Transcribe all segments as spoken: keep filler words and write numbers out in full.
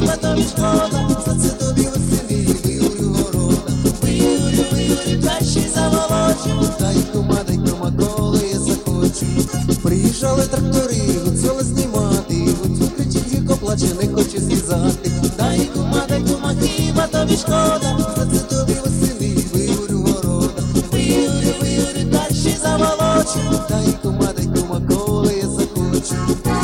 хіба тобі шкода, за це тобі восени виорю города. Виорю, виорю, кращий заволочу, дай кума, дай кума, коли я захочу. Приїжджали трактори, гуцули знімати, гуцул кричить, гірко плаче, не хоче злізати. Дай кума, дай кума, хіба тобі шкода, за це тобі восени виорю города. Виорю, виорю, кращий заволочу, дай кума, дай кума, коли я захочу.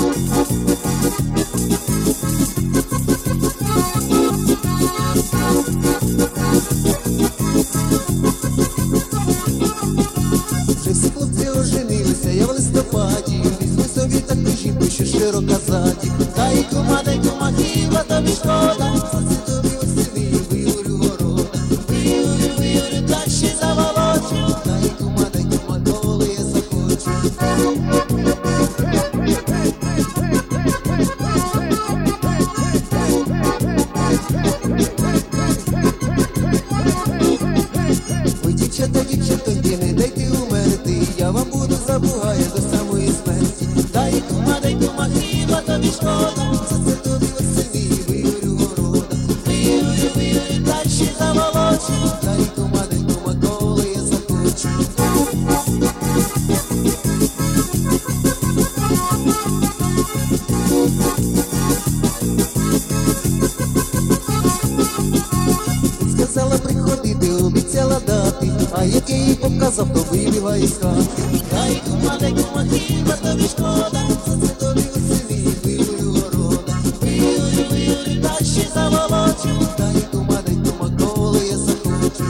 Вже всі хлопці оженилися, я в листопаді, візьму собі таку жінку, що широка ззаді. Дай кума, дай кума, хіба тобі шкода, за це тобі восени виорю города. Виорю, виорю, кращий заволочу, дай кума, дай кума, коли я захочу. Ви, дівчата, дівчатоньки, не дайте умерти, я вам буду забугаю до самої смерті. Дай кума, дай кума, хіба тобі шкода, за це тобі восени виорю города. Виорю, виорю, кращий заволочу, дай кума, дай кума, коли я захочу. Сказала приходити, обіцяла дати, а як я їй показав, то вибігає з хати. Дай кума, дай кума, хіба тобі шкода, за це тобі восени виорю города. Виорю, виорю, кращий заволочу, дай кума, дай кума, коли я захочу.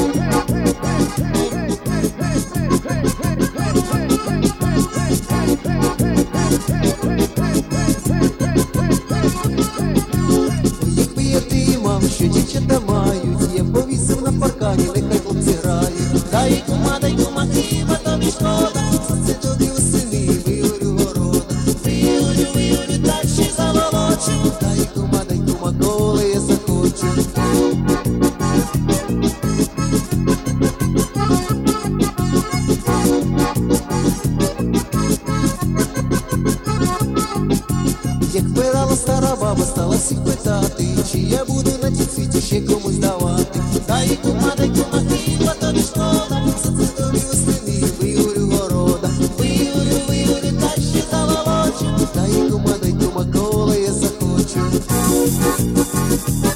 Якби я ти мав, що дівчата мають, я повісив на паркані, нехай хлопці грають. Дай кума, дай кума, хіба тобі шкода, за це тобі восени виорю города. Виорю, виорю, кращий заволочу, дай кума, дай кума, коли я захочу. Як вмирала стара баба, стала всіх питати, чи я буду на тій світі ще комусь давати. Дай кума, дай кума, хіба тобі шкода, за це тобі восени виорю города. Виорю, виорю, кращий заволочу, дай кума, дай кума, коли я захочу.